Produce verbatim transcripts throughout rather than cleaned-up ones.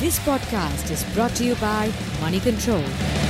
This podcast is brought to you by Money Control.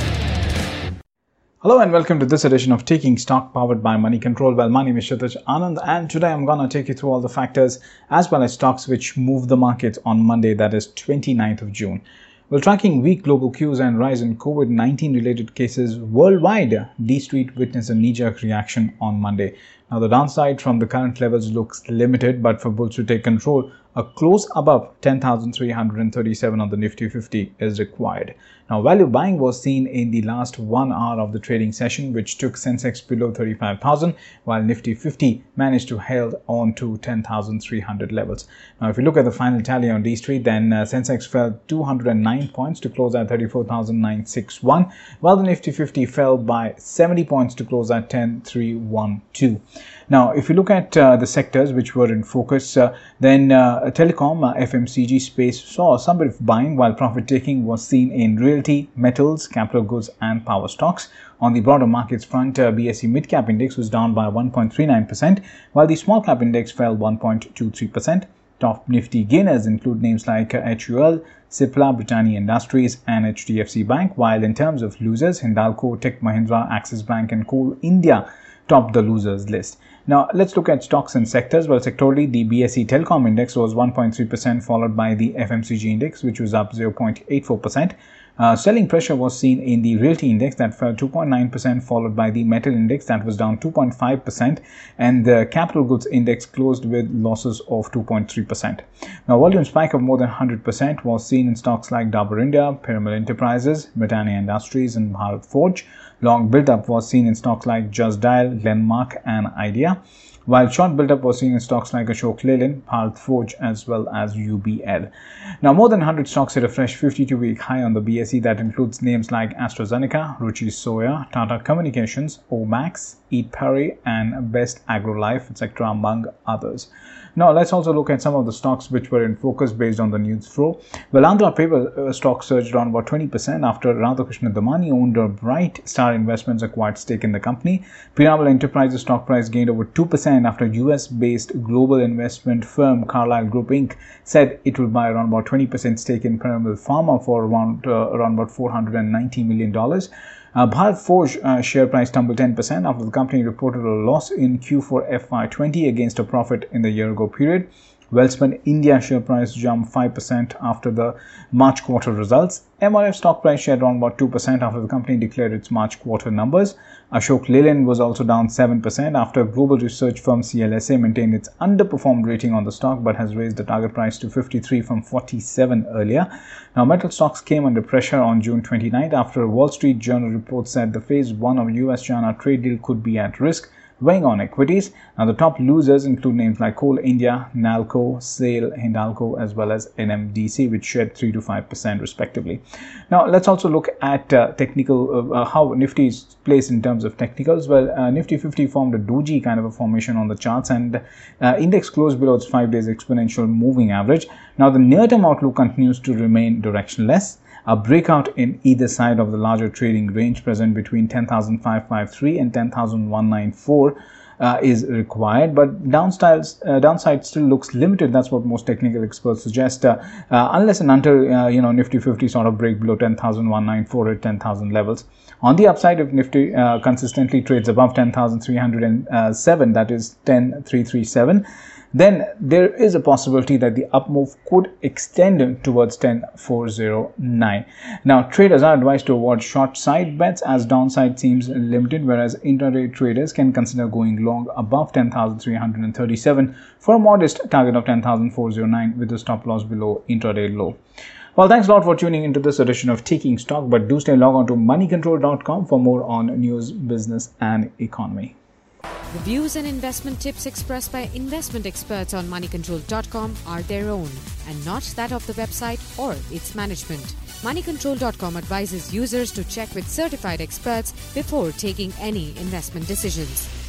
Hello and welcome to this edition of Taking Stock powered by Money Control. Well, my name is Kshitij Anand and today I'm going to take you through all the factors as well as stocks which move the market on Monday, that is twenty-ninth of June. Well, tracking weak global cues and rise in COVID nineteen related cases worldwide, D Street witnessed a knee-jerk reaction on Monday. Now, the downside from the current levels looks limited, but for bulls to take control, a close above ten thousand three hundred thirty-seven on the Nifty fifty is required. Now, value buying was seen in the last one hour of the trading session, which took Sensex below thirty-five thousand, while Nifty fifty managed to hold on to ten thousand three hundred levels. Now, if you look at the final tally on D Street, then uh, Sensex fell two hundred nine points to close at thirty-four thousand nine hundred sixty-one, while the Nifty fifty fell by seventy points to close at ten thousand three hundred twelve. Now, if you look at uh, the sectors which were in focus, uh, then uh, telecom, uh, F M C G space saw some bit of buying, while profit taking was seen in realty, metals, capital goods and power stocks. On the broader markets front, uh, B S E Mid Cap Index was down by one point three nine percent, while the Small Cap Index fell one point two three percent. Top Nifty gainers include names like uh, H U L, Cipla, Britannia Industries and H D F C Bank, while in terms of losers, Hindalco, Tech Mahindra, Axis Bank and Coal India topped the losers list. Now, let's look at stocks and sectors. Well, sectorally, the B S E Telecom Index was one point three percent, followed by the F M C G Index, which was up zero point eight four percent. Uh, selling pressure was seen in the Realty Index that fell two point nine percent, followed by the Metal Index that was down two point five percent, and the Capital Goods Index closed with losses of two point three percent. Now, volume spike of more than one hundred percent was seen in stocks like Dabur India, Piramal Enterprises, Britannia Industries and Bharat Forge. Long build-up was seen in stocks like Just Dial, Glenmark and Idea, while short build-up was seen in stocks like Ashok Leyland, Bharat Forge as well as U B L. Now, more than one hundred stocks hit a fresh fifty-two week high on the B S E. That includes names like AstraZeneca, Ruchi Soya, Tata Communications, Omax, Eat Parry and Best AgroLife, et cetera among others. Now, let's also look at some of the stocks which were in focus based on the news flow. Well, Andhra Paper uh, stock surged around about twenty percent after Radhakrishna Damani owned a Bright Star Investments acquired stake in the company. Piramal Enterprises stock price gained over two percent after U S-based global investment firm Carlyle Group Incorporated said it will buy around about twenty percent stake in Piramal Pharma for around, uh, around about four hundred ninety million dollars. Uh, Bharat Forge uh, share price tumbled ten percent after the company reported a loss in Q four F Y twenty against a profit in the year-ago period. Welspun India share price jumped five percent after the March quarter results. M R F stock price shed around about two percent after the company declared its March quarter numbers. Ashok Leyland was also down seven percent after global research firm C L S A maintained its underperformed rating on the stock but has raised the target price to fifty-three from forty-seven earlier. Now, metal stocks came under pressure on June twenty-ninth after a Wall Street Journal report said the phase one of U S China trade deal could be at risk, weighing on equities. Now, the top losers include names like Coal India, Nalco, SAIL, Hindalco as well as N M D C, which shed three to five percent respectively. Now, let's also look at uh, technical, uh, how Nifty is placed in terms of technicals. Well, uh, Nifty fifty formed a doji kind of a formation on the charts and uh, index closed below its five days exponential moving average. Now, the near-term outlook continues to remain directionless. A breakout in either side of the larger trading range present between ten thousand five hundred fifty-three and ten thousand one hundred ninety-four uh, is required, but downside, uh, downside still looks limited. That's what most technical experts suggest, uh, uh, unless and until uh, you know Nifty fifty sort of break below ten thousand one hundred ninety-four at ten thousand levels. On the upside, if Nifty uh, consistently trades above ten thousand three hundred seven, that is ten thousand three hundred thirty-seven, then there is a possibility that the up move could extend towards ten thousand four hundred nine. Now, traders are advised to avoid short side bets as downside seems limited, whereas intraday traders can consider going long above ten thousand three hundred thirty-seven for a modest target of ten thousand four hundred nine with a stop loss below intraday low. Well, thanks a lot for tuning into this edition of Taking Stock, but do stay logged on to money control dot com for more on news, business and economy. The views and investment tips expressed by investment experts on money control dot com are their own and not that of the website or its management. money control dot com advises users to check with certified experts before taking any investment decisions.